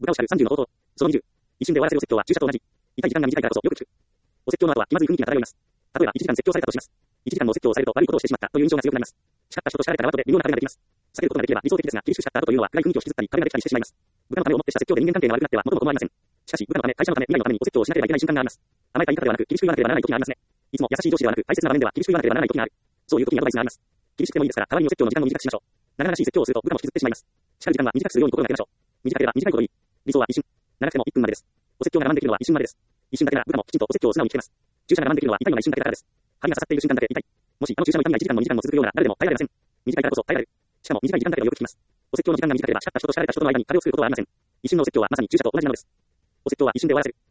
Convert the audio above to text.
豚を叱る30の冒頭。その20。一瞬で終わらせるお説教は注射と同じ。痛い時間が短いからこそよく聞く。お説教の後は気まずい雰囲気が漂います。例えば1時間説教されたとします。1時間のお説教をされると悪いことをしてしまったという印象が強くなります。叱った人と叱られた側とで微妙な壁ができます。避けることができれば理想的ですが、厳しく叱った後というのは暗い雰囲気を引きずったり壁ができたりしてしまいます。部下のためをもってした説教で人間関係が悪くなっては元も子もありません。しかし部下のため、会社のため、未来のためにお説教をしなければいけない瞬間があります。甘えた言い方ではなく厳しく言わなければならない時がありますね。いつも優しい上司ではなく大切な場面では厳しく言わなければならない時がある。そういう時にアドバイスがあります。厳しくてもいいですから、代わりにお説教の時間を短くしましょう。長々しい説教をすると部下も引きずってしまいます。叱る時間は短くするように心がけましょう。短ければ短いほどいい。理想は一瞬。長くても1分までです。お説教が我慢できるのは一瞬までです。一瞬だけなら部下もきちんとお説教を素直に聞けます。注射が我慢できるのは痛いのが一瞬だけだからです。針が刺さっている瞬間だけ痛い。もしあの注射の痛みが1時間も2時間も続くようなら誰でも耐えられません。短いからこそ耐えられる。しかも短い時間だけがよく聞きます。お説教の時間が短ければ叱った人と叱られた人との間に壁を作ることはありません。一瞬のお説教はまさに注射と同じなのです。お説教は一瞬で終わらせる。